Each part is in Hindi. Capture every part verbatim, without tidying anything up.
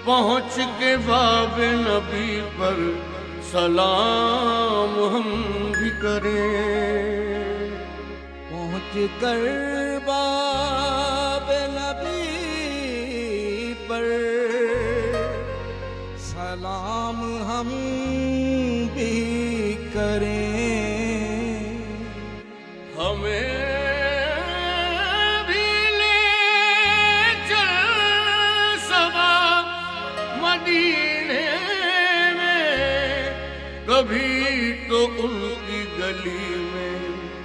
पहुँच के बाबे नबी पर सलाम हम भी करें। पहुँच कर बाबे नबी पर सलाम हम भी करें। हमें भी ले चल सबा मदीने में, कभी तो उनकी गली में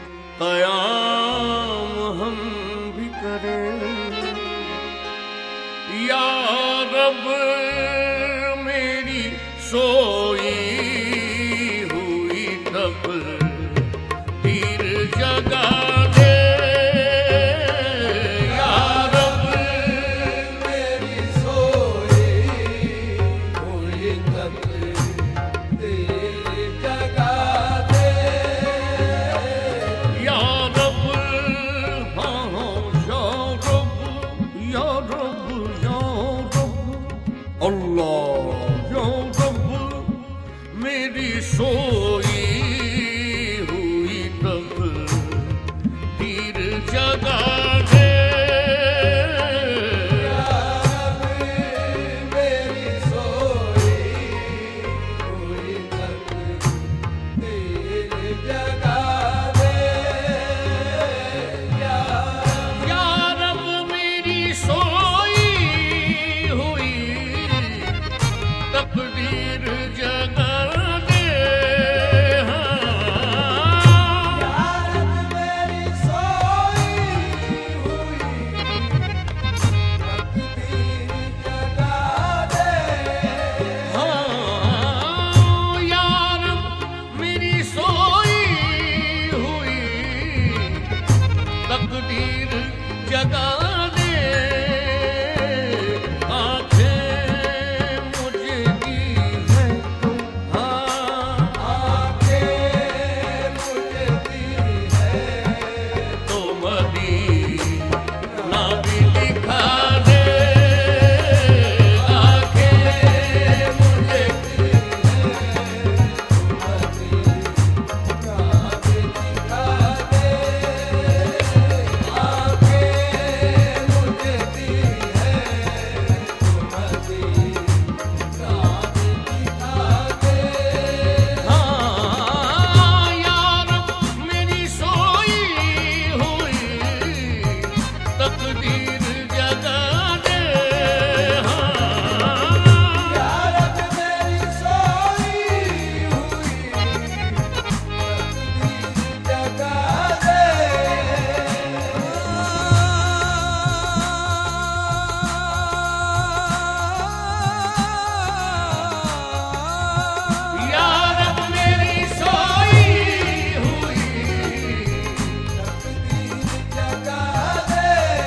क़याम हम भी करें। या रब मेरी सोई हुई तकदीर जगा दे। या रब मेरी सोई हुई तकदीर जगा दे। या रब, हाँ हाँ या रब, या रब, या रब, अल्लाह या रब मेरी सोई हुई तकदीर जगा दे। या रब मेरी सोई हुई तकदीर जगा दे। या या रब मेरी सोई हुई तकदीर जगा दे। हाँ, या रब मेरी सोई हुई हाँ, या रब मेरी सोई हुई तकदीर तकदीर जगा दे। जगा दे। आंखें मुझे दी है तो, हाँ आंखें मुझे दी है तो मदीना भी दिखा दे। आंखें मुझे दी है मदीना भी दिखा दे। आंखें मुझे दी है मदीना भी दिखा दे। हाँ, या रब मेरी सोई हुई तकदीर जगा दे। हाँ, या रब मेरी सोई हुई तकदीर जगा दे। या रब मेरी सोई हुई तकदीर जगा दे।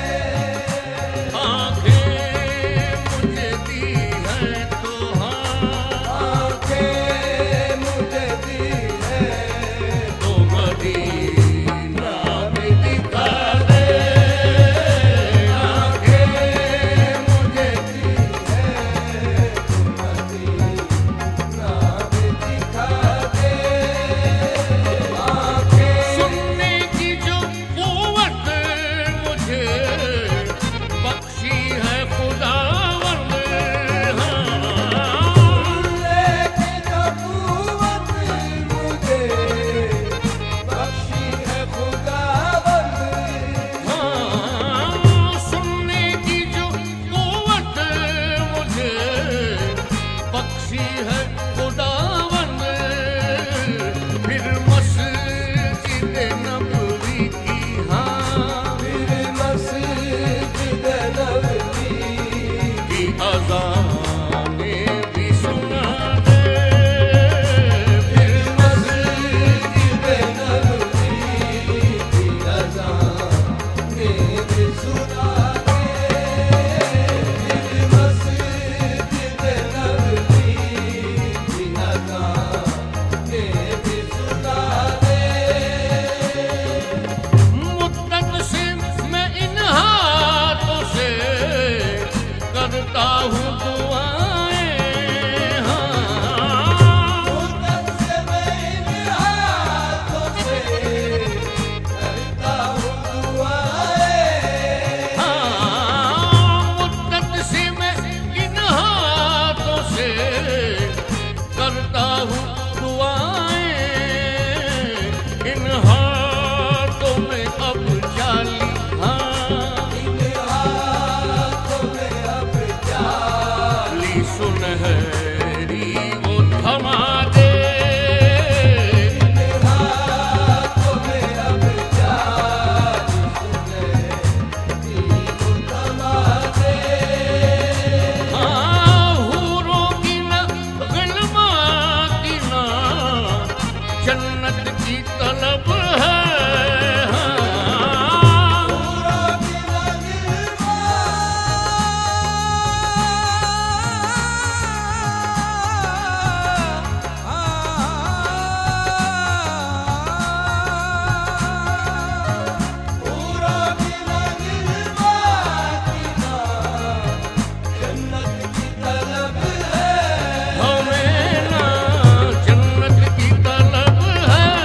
आंखें मुझे दी है तो, हाँ आंखें मुझे दी है तो मदीना भी दिखा दे। आंखें मुझे दी है मदीना भी दिखा दे। आंखें सुनने की जो क़ुव्वत मुझे बख्शी है खुदावंद। हाँ, लेकिन जो क़ुव्वत मुझे बख्शी है खुदावंद। हाँ, सुनने की जो क़ुव्वत मुझे बख्शी है खुदावंद। फिर मस्जिद नबवी की, हाँ फिर मस्जिद नबवी की अज़ानें भी सुना दे। फिर मस्जिद नबवी की अज़ानें भी सुना दे। फिर मस्जिद नबवी की अज़ानें भी सुना जन्नत की तलब है। हमें ना जन्नत की तलब है।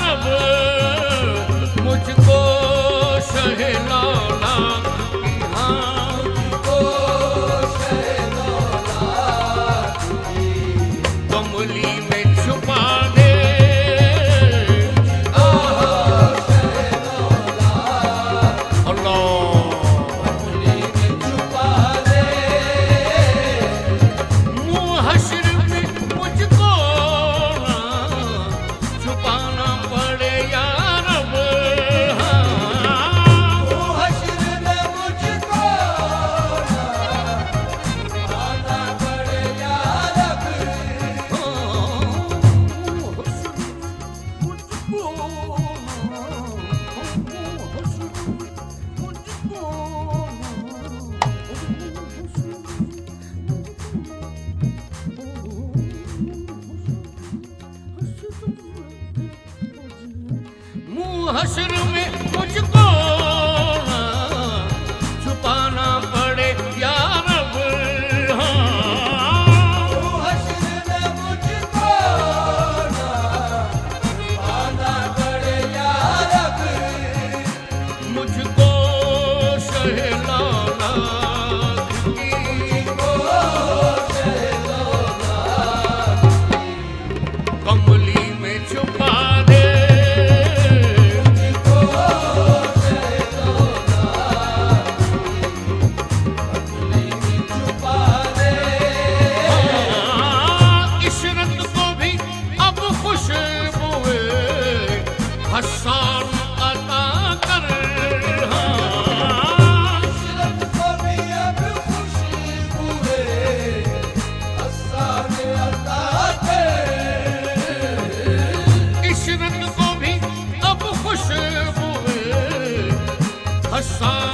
रब मुझको शहनाला की हाँ ओ शहनाला की कमली में छुपा दे हश्र में मुझको ना छुपाना पड़े या रब हश्र में मुझको ना छुपाना पड़े या रब मुझको शहनाला की कमली में छुपा दे हसन अता कर इशरत को भी अब खुशबुए हसन अता कर इशरत को भी अब खुशबू हसन